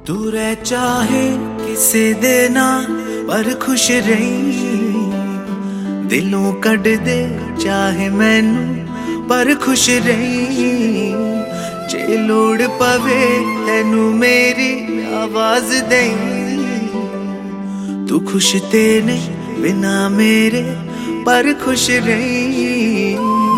तू रह चाहे किसे देना पर खुश रही, दिलों कट दे चाहे मैनू पर खुश रही। जे लोड़ पवे तेनू मेरी आवाज दई, तू खुश ते नहीं बिना मेरे पर खुश रही।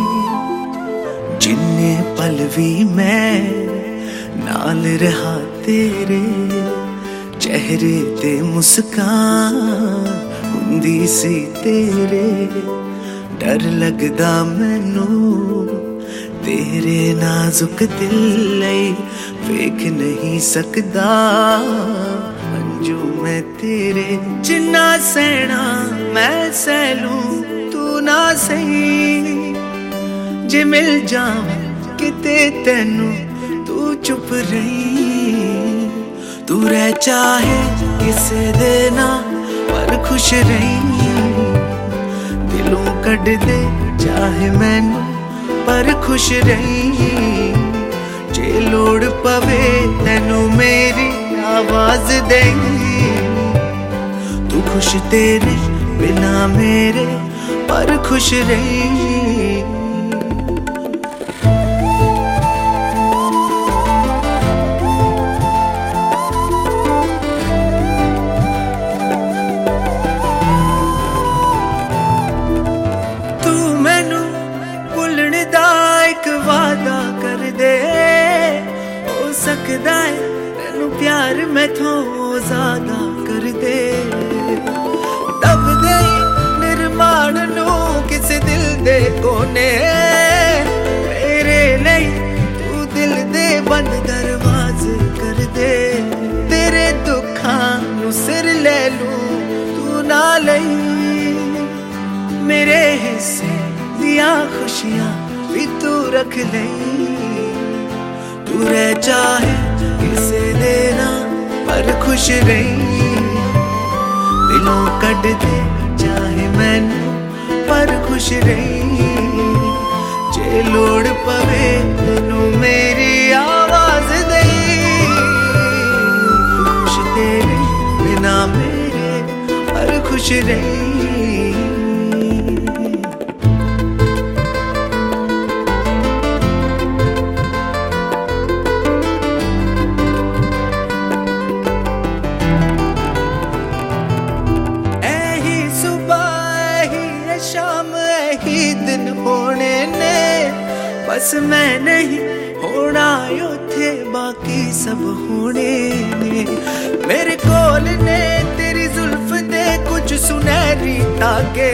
जिन्ने पल भी मैं नाल रहा तेरे, चेहरे ते मुस्कान हुंदी सी तेरे। डर लगदा मैनू तेरे नाजुक दिल लई, वेख नहीं सकदा अंजू मैं तेरे। जिन्ना सहना मैं सह लूं तू ना सही, जे मिल जावां किते तेनू तू चुप रही। तू रह चाहे किसे देना पर खुश रही, दिलों कट दे चाहे मैनू पर खुश रही। जे लोड़ पवे तेनू मेरी आवाज देगी, तू खुश तेरे बिना मेरे पर खुश रही। वादा कर दे हो सकदा है तेनू प्यार मैथों ज्यादा कर दे। दब दे निर्माण नू किस दिल दे कोने, मेरे लिए तू दिल दे बंद दरवाजे कर दे। तेरे दुखां नू सिर ले लूं तू ना लई, मेरे हिस्से दिया खुशियां भी तू रख ले। तू रह चाहे किसे देना पर खुश रही, दिलों कट दे चाहे मैनू पर खुश रही। जे लोड़ पवे तेनू मेरी आवाज दई, तू खुश तेरे बिना मेरे पर खुश रही। शाम ही दिन होने ने, बस मैं नहीं होना उथे बाकी सब होने ने। मेरे कोल ने तेरी जुल्फ दे कुछ सुनहरी ताके,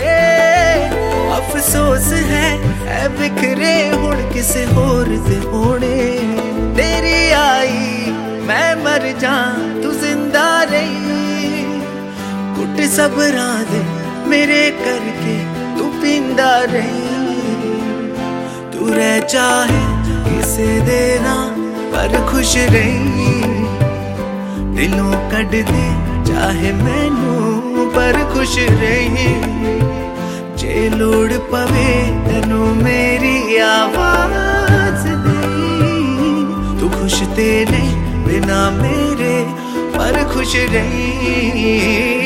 अफसोस है बिखरे हुण किसे होर दे होने। तेरी आई मैं मर जा तू जिंदा रही, कुट सबरां दे मेरे करके तू पींदा रही। तू रह चाहे किसे देना पर खुश रही, दिलों कट दे चाहे मैनू पर खुश रही। जे लोड़ पवे तेनू मेरी आवाज दई, तू खुश ते नहीं बिना मेरे पर खुश रही।